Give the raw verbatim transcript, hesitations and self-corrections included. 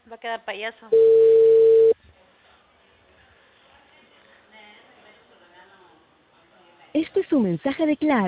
Va a quedar payaso. Este es un mensaje de Claro.